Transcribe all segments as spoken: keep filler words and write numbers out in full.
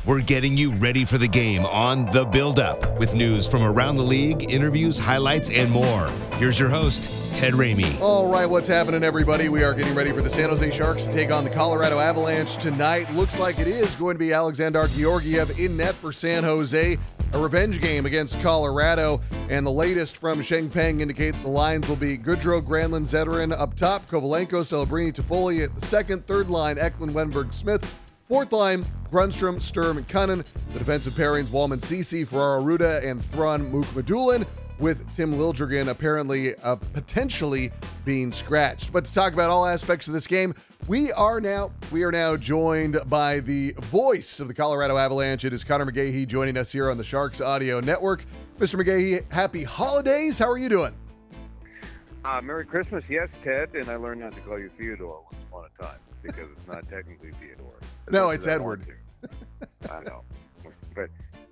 We're getting you ready for the game on The Build Up with news from around the league, interviews, highlights, and more. Here's your host, Ted Ramey. All right, what's happening, everybody? We are getting ready for the San Jose Sharks to take on the Colorado Avalanche tonight. Looks like it is going to be Alexander Georgiev in net for San Jose. A revenge game against Colorado. And the latest from Sheng Peng indicate the lines will be Goodrow, Granlund, Zetterin up top, Kovalenko, Celebrini, Toffoli at the second, third line, Eklund, Wenberg, Smith. Fourth line, Grundstrom, Sturm, and Cunnin. The defensive pairings, Wallman, Ceci, Ferraro, Ruda, and Thron, Mook-Madulin, with Tim Liljegren apparently uh, potentially being scratched. But to talk about all aspects of this game, we are now we are now joined by the voice of the Colorado Avalanche. It is Connor McGahey joining us here on the Sharks Audio Network. Mister McGahey, happy holidays. How are you doing? Uh, Merry Christmas, yes, Ted. And I learned not to call you Theodore once upon a time because it's not technically Theodore. No, it's Edward. I know. But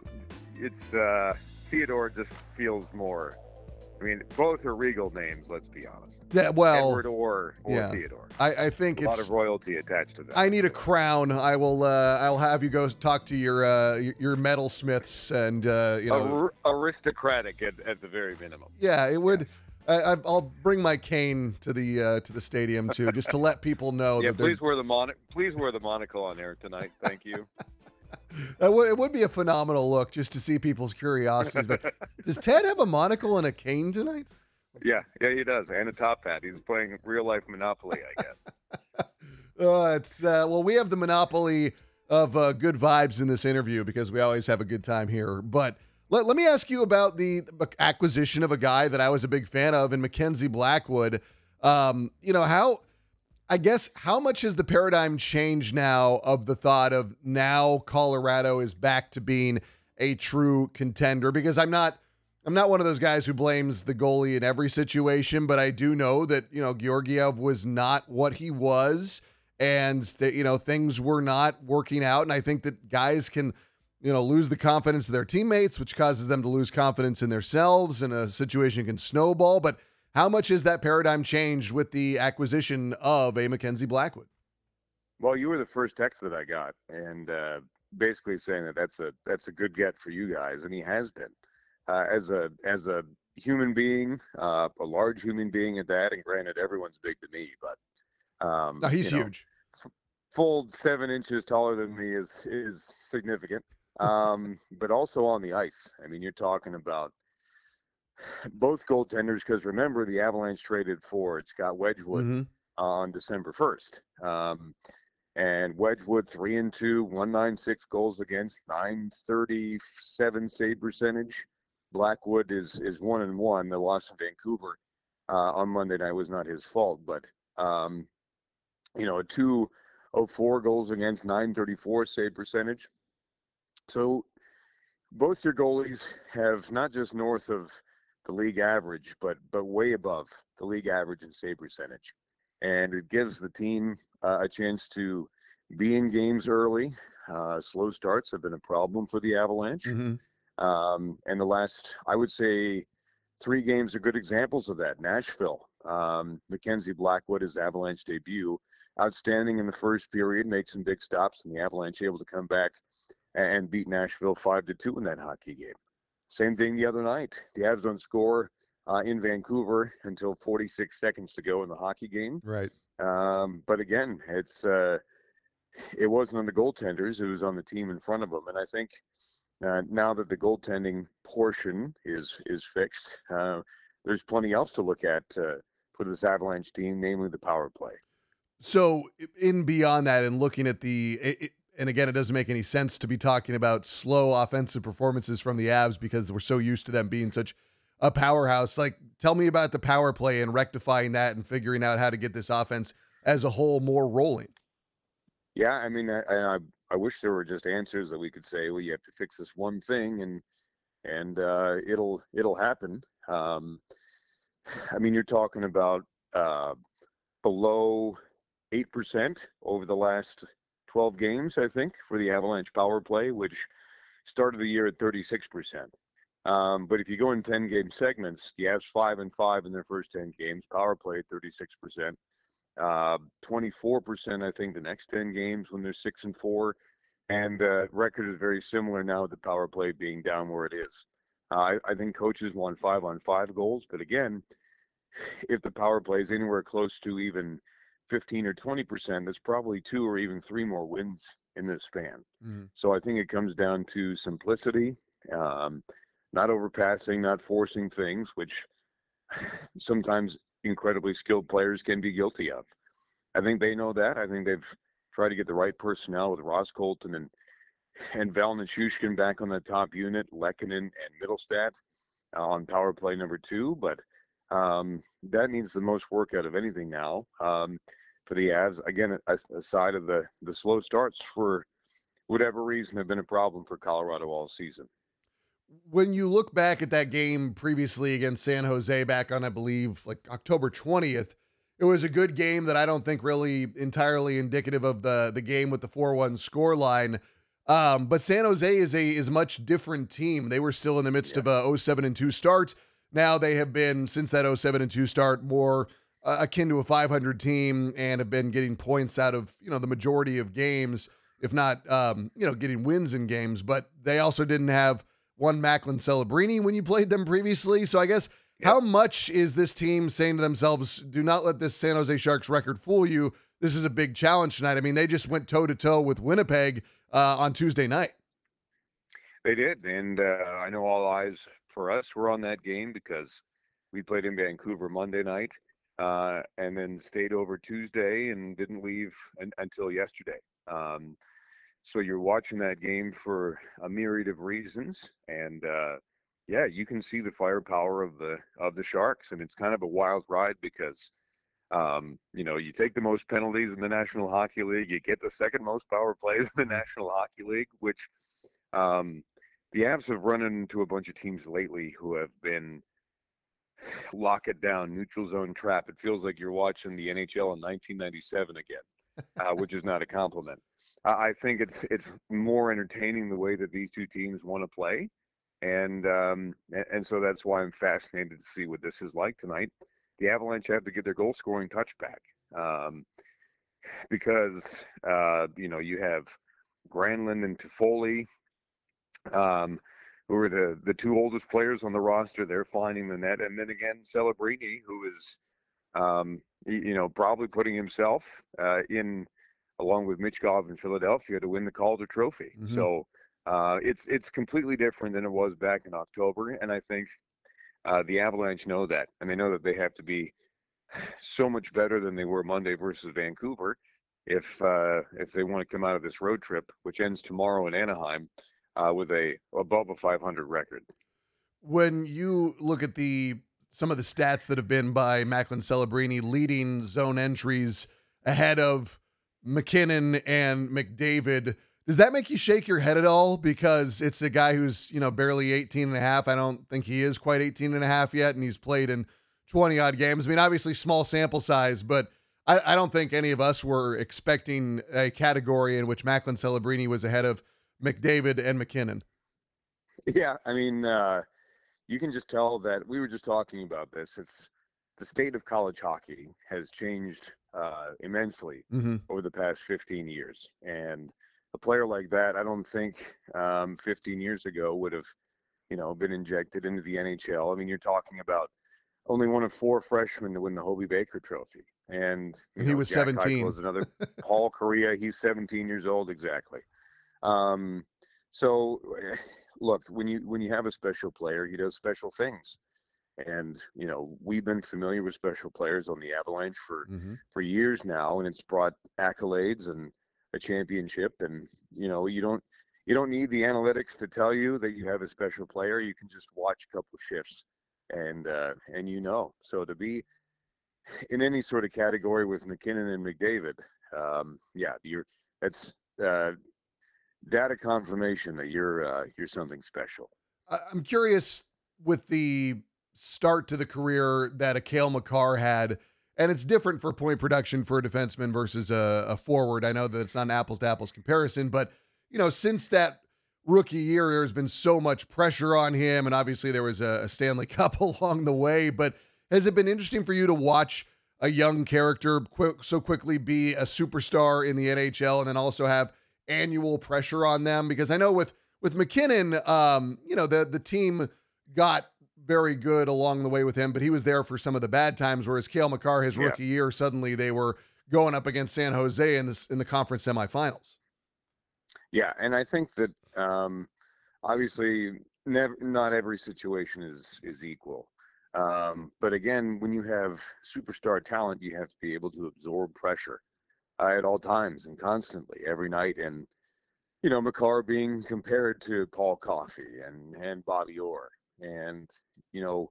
it's uh, Theodore just feels more. I mean, both are regal names, let's be honest. Yeah, well, Edward or, or yeah. Theodore. I, I think a it's lot of royalty attached to that. I need a crown. I will. Uh, I'll have you go talk to your uh, your metalsmiths and uh, you know Ar- aristocratic at, at the very minimum. Yeah, it would. Yes. I, I'll bring my cane to the uh, to the stadium too, just to let people know. Yeah, that please wear the mon- Please wear the monocle on air tonight. Thank you. It, w- it would be a phenomenal look just to see people's curiosities. But does Ted have a monocle and a cane tonight? Yeah, yeah, he does, and a top hat. He's playing real life Monopoly, I guess. uh, it's uh, well, we have the monopoly of uh, good vibes in this interview because we always have a good time here, but. Let, let me ask you about the acquisition of a guy that I was a big fan of in Mackenzie Blackwood. Um, you know, how, I guess, how much has the paradigm changed now of the thought of now Colorado is back to being a true contender? Because I'm not, I'm not one of those guys who blames the goalie in every situation, but I do know that, you know, Georgiev was not what he was and that, you know, things were not working out. And I think that guys can, you know, lose the confidence of their teammates, which causes them to lose confidence in themselves, and a situation can snowball. But how much has that paradigm changed with the acquisition of a Mackenzie Blackwood? Well, you were the first text that I got, and uh, basically saying that that's a that's a good get for you guys, and he has been uh, as a as a human being, uh, a large human being at that. And granted, everyone's big to me, but um, no, he's you know, huge. F- full seven inches taller than me is is significant. um, but also on the ice. I mean, you're talking about both goaltenders, because remember, the Avalanche traded for Scott Wedgwood mm-hmm. on December first. Um, and Wedgwood, three and two, one ninety-six goals against, nine thirty-seven save percentage. Blackwood is is one and one. The loss in Vancouver uh, on Monday night was not his fault, but um, you know, a two oh four goals against, nine thirty-four save percentage. So both your goalies have not just north of the league average, but but way above the league average in save percentage. And it gives the team uh, a chance to be in games early. Uh, slow starts have been a problem for the Avalanche. Mm-hmm. Um, and the last, I would say, three games are good examples of that. Nashville, um, Mackenzie Blackwood, his Avalanche debut, outstanding in the first period, made some big stops, and the Avalanche able to come back and beat Nashville five to two in that hockey game. Same thing the other night. The Avs don't score uh, in Vancouver until forty-six seconds to go in the hockey game. Right. Um, but again, it's uh, it wasn't on the goaltenders; it was on the team in front of them. And I think uh, now that the goaltending portion is is fixed, uh, there's plenty else to look at uh, for this Avalanche team, namely the power play. So, in beyond that, and looking at the. It, it, And again, it doesn't make any sense to be talking about slow offensive performances from the Avs because we're so used to them being such a powerhouse. Like, tell me about the power play and rectifying that and figuring out how to get this offense as a whole more rolling. Yeah, I mean, I, I, I wish there were just answers that we could say, well, you have to fix this one thing and and uh, it'll it'll happen. Um, I mean, you're talking about uh, below eight percent over the last twelve games, I think, for the Avalanche power play, which started the year at thirty-six percent. Um, but if you go in ten-game segments, the Avs five and five in their first ten games, power play thirty-six percent. Uh, twenty-four percent, I think, the next ten games when they're six and four. And the uh, record is very similar now with the power play being down where it is. Uh, I, I think coaches want five on five goals, but again, if the power play is anywhere close to even fifteen or twenty percent, that's probably two or even three more wins in this span. Mm-hmm. So I think it comes down to simplicity, um, not overpassing, not forcing things, which sometimes incredibly skilled players can be guilty of. I think they know that. I think they've tried to get the right personnel with Ross Colton and and Val Nichushkin back on the top unit, Lehkonen and Middlestat uh, on power play number two, but um, that needs the most work out of anything now um, for the Avs. Again, aside of the, the slow starts, for whatever reason, have been a problem for Colorado all season. When you look back at that game previously against San Jose back on, I believe, like October twentieth, it was a good game that I don't think really entirely indicative of the, the game with the four one scoreline. Um, but San Jose is a is a much different team. They were still in the midst yeah. of a oh seven and two start. Now they have been, since that oh seven and two start, more uh, akin to a five hundred team and have been getting points out of, you know, the majority of games, if not, um, you know, getting wins in games. But they also didn't have one Macklin Celebrini when you played them previously. So I guess yep. how much is this team saying to themselves, do not let this San Jose Sharks record fool you. This is a big challenge tonight. I mean, they just went toe-to-toe with Winnipeg uh, on Tuesday night. They did, and uh, I know all eyes for us were on that game because we played in Vancouver Monday night uh, and then stayed over Tuesday and didn't leave un- until yesterday. Um, so you're watching that game for a myriad of reasons, and uh, yeah, you can see the firepower of the of the Sharks, and it's kind of a wild ride because Um, you know, you take the most penalties in the National Hockey League, you get the second most power plays in the National Hockey League, which um, the Avs have run into a bunch of teams lately who have been lock it down, neutral zone trap. It feels like you're watching the N H L in nineteen ninety-seven again, uh, which is not a compliment. I, I think it's it's more entertaining the way that these two teams want to play, and um, and, and so that's why I'm fascinated to see what this is like tonight. The Avalanche have to get their goal scoring touch back um, because, uh, you know, you have Granlund and Toffoli, um, who are the, the two oldest players on the roster. They're finding the net. And then again, Celebrini, who is, um, you know, probably putting himself uh, in, along with Michkov in Philadelphia, to win the Calder Trophy. Mm-hmm. So uh, it's it's completely different than it was back in October. And I think Uh, the Avalanche know that, and they know that they have to be so much better than they were Monday versus Vancouver if uh, if they want to come out of this road trip, which ends tomorrow in Anaheim, uh, with a above a five hundred record. When you look at the some of the stats that have been by Macklin Celebrini leading zone entries ahead of McKinnon and McDavid, does that make you shake your head at all? Because it's a guy who's, you know, barely eighteen and a half. I don't think he is quite eighteen and a half yet. And he's played in twenty odd games. I mean, obviously small sample size, but I, I don't think any of us were expecting a category in which Macklin Celebrini was ahead of McDavid and McKinnon. Yeah. I mean, uh, you can just tell that we were just talking about this. It's the state of college hockey has changed uh, immensely mm-hmm. over the past fifteen years. And a player like that, I don't think um, fifteen years ago would have, you know, been injected into the N H L. I mean, you're talking about only one of four freshmen to win the Hobey Baker Trophy, and you he know, was Jack seventeen. Eichel is another. Paul Kariya, he's seventeen years old, exactly. Um, so, look, when you when you have a special player, he does special things, and you know we've been familiar with special players on the Avalanche for mm-hmm. for years now, and it's brought accolades and a championship. And you know you don't you don't need the analytics to tell you that you have a special player. You can just watch a couple of shifts and uh and you know so to be in any sort of category with McKinnon and McDavid, um yeah you're that's uh data confirmation that you're uh you're something special. I'm curious with the start to the career that a Cale Makar had. And it's different for point production for a defenseman versus a, a forward. I know that it's not an apples to apples comparison, but you know, since that rookie year, there's been so much pressure on him. And obviously there was a, a Stanley Cup along the way, but has it been interesting for you to watch a young character quick, so quickly be a superstar in the N H L and then also have annual pressure on them? Because I know with with MacKinnon, um, you know, the the team got very good along the way with him, but he was there for some of the bad times. Whereas Cale Makar, his Yeah. rookie year, suddenly they were going up against San Jose in this in the conference semifinals. Yeah, and I think that um, obviously never, not every situation is is equal. Um, but again, when you have superstar talent, you have to be able to absorb pressure uh, at all times and constantly, every night. And you know, Makar being compared to Paul Coffey and and Bobby Orr, and you know,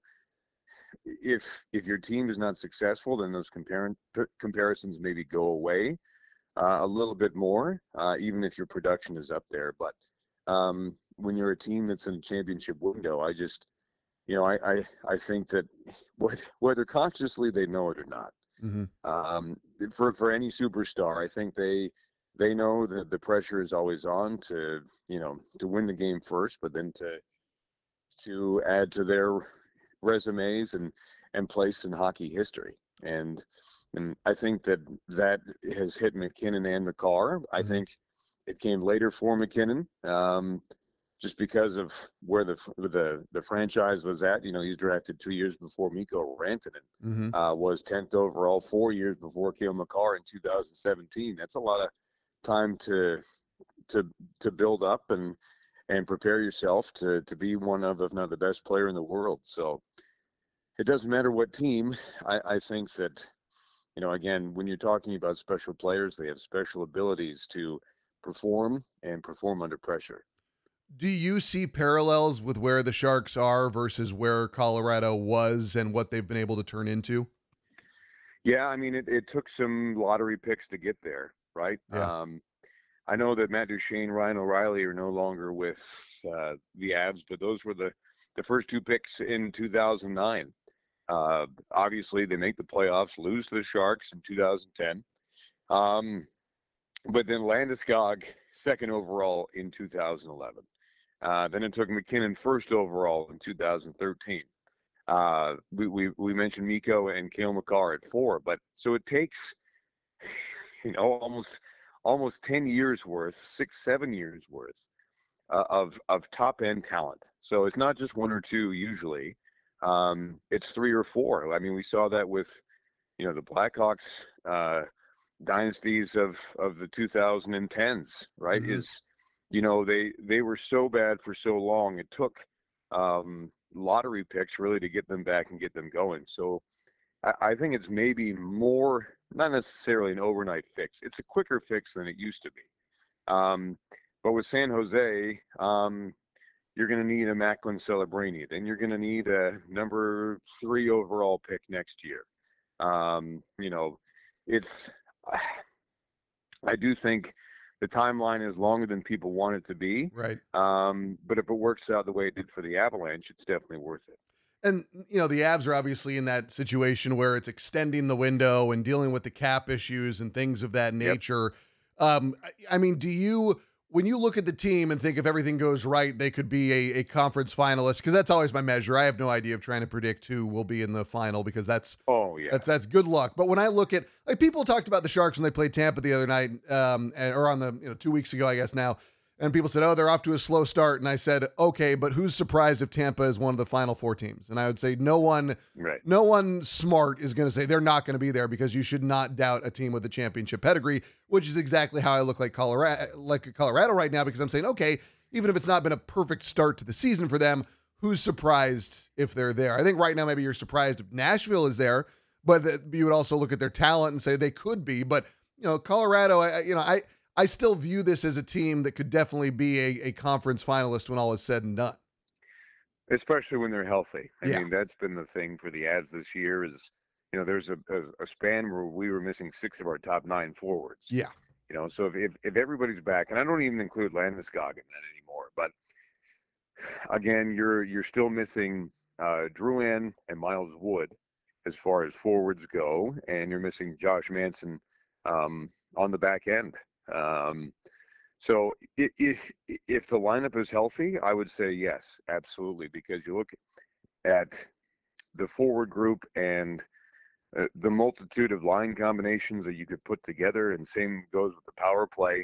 if if your team is not successful, then those compar- comparisons maybe go away uh, a little bit more, uh, even if your production is up there. But um, when you're a team that's in a championship window, I just, you know, I I, I think that whether consciously they know it or not, Mm-hmm. um, for for any superstar, I think they they know that the pressure is always on to, you know, to win the game first, but then to to add to their resumes and and place in hockey history. And and I think that that has hit MacKinnon and Makar. I Mhm. think it came later for MacKinnon, um, just because of where the the the franchise was at. You know, he's drafted two years before Mikko Rantanen, Mm-hmm. uh, was tenth overall four years before Cale Makar in two thousand seventeen. That's a lot of time to to to build up and and prepare yourself to to be one of, if not the best player in the world. So it doesn't matter what team. I, I think that, you know, again, when you're talking about special players, they have special abilities to perform and perform under pressure. Do you see parallels with where the Sharks are versus where Colorado was and what they've been able to turn into? Yeah, I mean, it, it took some lottery picks to get there, right? Yeah. Um, I know that Matt Duchene, Ryan O'Reilly are no longer with uh, the Avs, but those were the, the first two picks in two thousand nine. Uh, obviously, they make the playoffs, lose to the Sharks in two thousand ten. Um, but then Landeskog, second overall in two thousand eleven. Uh, then it took MacKinnon first overall in two thousand thirteen. Uh, we, we, we mentioned Mikko and Cale Makar at four, but so it takes, you know, almost almost ten years worth, six, seven years worth uh, of of top end talent. So it's not just one or two usually. Um, it's three or four. I mean, we saw that with, you know, the Blackhawks uh, dynasties of of the two thousand tens, right? Mhm. Is, you know, they they were so bad for so long. It took um, lottery picks really to get them back and get them going. So I, I think it's maybe more, not necessarily an overnight fix. It's a quicker fix than it used to be. Um, but with San Jose, um, you're going to need a Macklin Celebrini. Then you're going to need a number three overall pick next year. Um, you know, it's, I do think the timeline is longer than people want it to be. Right. Um, but if it works out the way it did for the Avalanche, it's definitely worth it. And, you know, the Avs are obviously in that situation where it's extending the window and dealing with the cap issues and things of that nature. Yep. Um, I, I mean, do you, when you look at the team and think if everything goes right, they could be a, a conference finalist? Because that's always my measure. I have no idea of trying to predict who will be in the final because that's, oh yeah, that's, that's good luck. But when I look at, like, people talked about the Sharks when they played Tampa the other night, um, and, or on the, you know, two weeks ago, I guess now. And people said, oh, they're off to a slow start. And I said, okay, but who's surprised if Tampa is one of the final four teams? And I would say no one, right. no one smart is going to say they're not going to be there because you should not doubt a team with a championship pedigree, which is exactly how I look like Colorado, like Colorado right now, because I'm saying, okay, even if it's not been a perfect start to the season for them, who's surprised if they're there? I think right now maybe you're surprised if Nashville is there, but you would also look at their talent and say they could be. But, you know, Colorado, I, you know, I, I still view this as a team that could definitely be a, a conference finalist when all is said and done. Especially when they're healthy. I Yeah. mean, that's been the thing for the Avs this year is, you know, there's a, a, a span where we were missing six of our top nine forwards. Yeah. You know, so if, if, if everybody's back, and I don't even include Landeskog in that anymore, but again, you're you're still missing uh, Drouin and Miles Wood as far as forwards go, and you're missing Josh Manson um, on the back end. Um, so if, if the lineup is healthy, I would say yes, absolutely, because you look at the forward group and uh, the multitude of line combinations that you could put together, and same goes with the power play.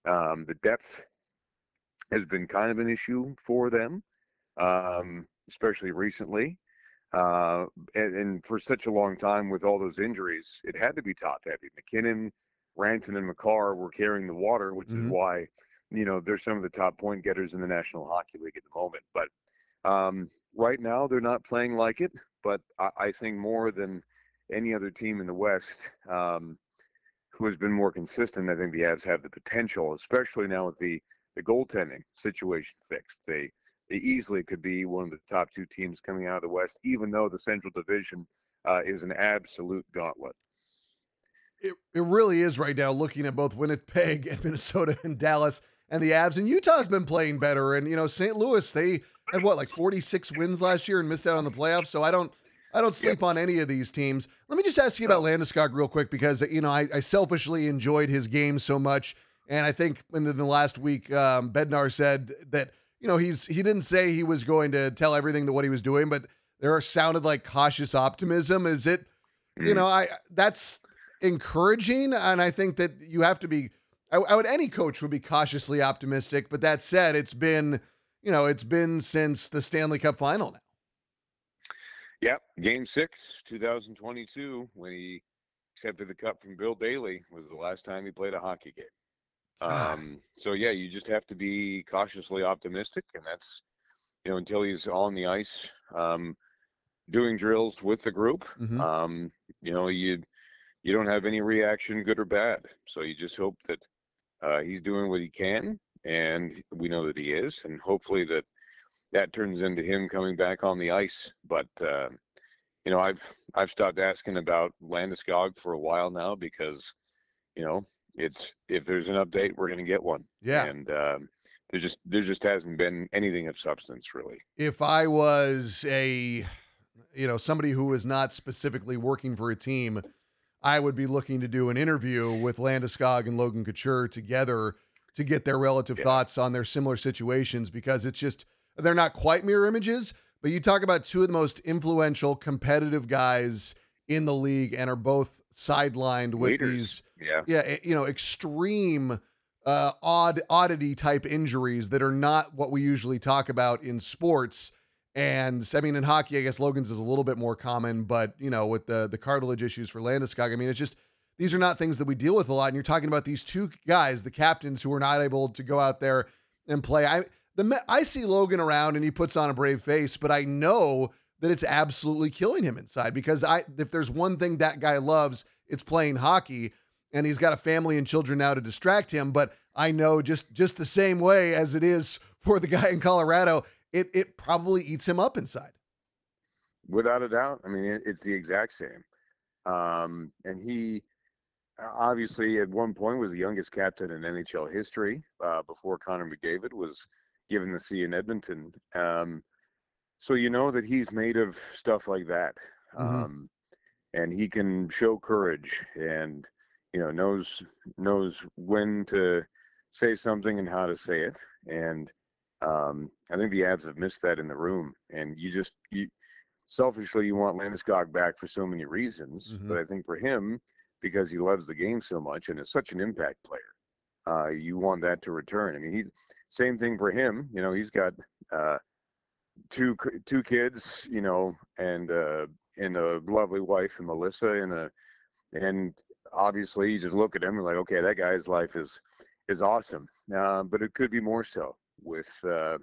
Um, the depth has been kind of an issue for them, um, especially recently. Uh, and, and for such a long time with all those injuries, it had to be top heavy. McKinnon, Ranton, and McCarr were carrying the water, which mm-hmm. is why, you know, they're some of the top point getters in the National Hockey League at the moment. But um, right now they're not playing like it, but I, I think more than any other team in the West um, who has been more consistent, I think the Avs have the potential, especially now with the, the goaltending situation fixed. They They easily could be one of the top two teams coming out of the West, even though the Central Division uh, is an absolute gauntlet. It it really is right now, looking at both Winnipeg and Minnesota and Dallas and the Avs. And Utah's been playing better. And, you know, Saint Louis, they had, what, like forty-six wins last year and missed out on the playoffs. So I don't I don't sleep yep. on any of these teams. Let me just ask you about Landeskog real quick, because, you know, I, I selfishly enjoyed his game so much. And I think in the, in the last week, um, Bednar said that, you know, he's he didn't say he was going to tell everything that what he was doing, but there sounded like cautious optimism. Is it, you know, I that's encouraging, and I think that you have to be. I, I would any coach would be cautiously optimistic. But that said, it's been, you know, it's been since the Stanley Cup final now. Yep, Game Six, two thousand twenty-two, when he accepted the cup from Bill Daly, was the last time he played a hockey game. Um, so yeah, you just have to be cautiously optimistic, and that's, you know, until he's on the ice, um, doing drills with the group, mm-hmm. um, you know, you, you don't have any reaction, good or bad. So you just hope that, uh, he's doing what he can, and we know that he is, and hopefully that that turns into him coming back on the ice. But, uh, you know, I've, I've stopped asking about Landeskog for a while now, because, you know, it's if there's an update, we're going to get one. Yeah. And um, there just there just hasn't been anything of substance, really. If I was a, you know, somebody who was not specifically working for a team, I would be looking to do an interview with Landeskog and Logan Couture together to get their relative yeah. thoughts on their similar situations, because it's just, they're not quite mirror images, but you talk about two of the most influential competitive guys in the league and are both sidelined with Leaders. these, yeah, yeah, you know, extreme, uh, odd oddity type injuries that are not what we usually talk about in sports. And I mean, in hockey, I guess Logan's is a little bit more common, but you know, with the the cartilage issues for Landeskog, I mean, it's just, these are not things that we deal with a lot. And you're talking about these two guys, the captains, who are not able to go out there and play. I the I see Logan around and he puts on a brave face, but I know that it's absolutely killing him inside, because I, if there's one thing that guy loves, it's playing hockey, and he's got a family and children now to distract him. But I know just, just the same way as it is for the guy in Colorado, it, it probably eats him up inside. Without a doubt. I mean, it, it's the exact same. Um, and he obviously at one point was the youngest captain in N H L history, uh, before Connor McDavid was given the C in Edmonton. Um, So you know that he's made of stuff like that, mm-hmm. um, and he can show courage, and you know knows knows when to say something and how to say it. And um, I think the Avs have missed that in the room. And you just you, selfishly you want Landeskog back for so many reasons, mm-hmm. but I think for him, because he loves the game so much and is such an impact player, uh, you want that to return. I mean, he same thing for him. You know, he's got. Uh, two two kids, you know, and uh and a lovely wife, and Melissa, and a and obviously you just look at him and like, okay, that guy's life is is awesome, uh, but it could be more so with uh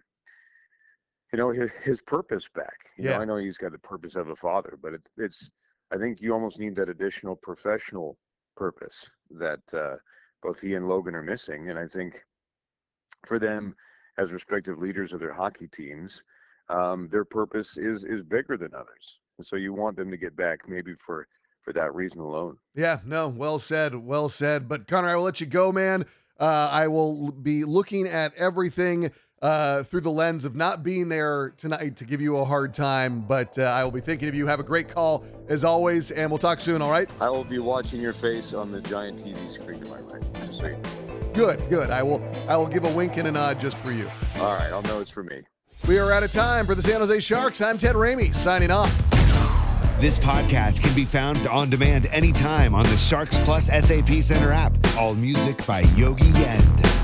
you know his, his purpose back. You yeah know, I know he's got the purpose of a father, but it's it's I think you almost need that additional professional purpose that uh both he and Logan are missing. And I think for them as respective leaders of their hockey teams, Um, their purpose is is bigger than others. And so you want them to get back maybe for, for that reason alone. Yeah, no, well said, well said. But Connor, I will let you go, man. Uh, I will be looking at everything uh, through the lens of not being there tonight to give you a hard time, but uh, I will be thinking of you. Have a great call as always, and we'll talk soon, all right? I will be watching your face on the giant T V screen to my right. Just so you know. Good, good. I will, I will give a wink and a nod just for you. All right, I'll know it's for me. We are out of time. For the San Jose Sharks, I'm Ted Ramey, signing off. This podcast can be found on demand anytime on the Sharks Plus S A P Center app. All music by Yogi Yend.